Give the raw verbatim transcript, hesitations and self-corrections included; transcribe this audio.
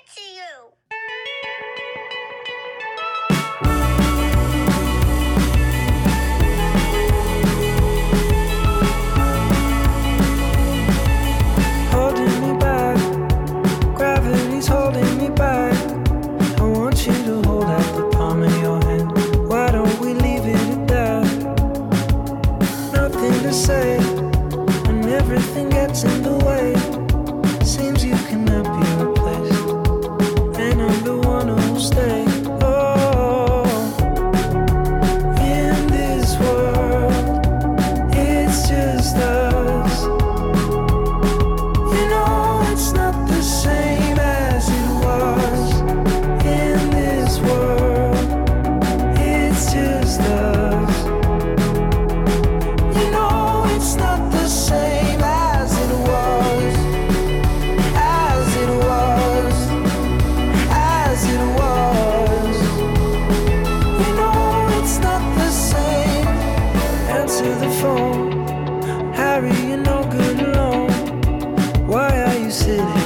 to you. Holding me back, gravity's holding me back. I want you to hold out the palm of your hand. Why don't we leave it at that? Nothing to say when everything gets in the way. Seems you cannot be replaced, and I'm the one who'll stay. Oh, in this world, it's just us. You know it's not the same as it was. In this world, it's just us. You know it's not the same as it was. As it was. As it was. You know it's not the same. Answer the phone. Harry, you're no good alone. Why are you sitting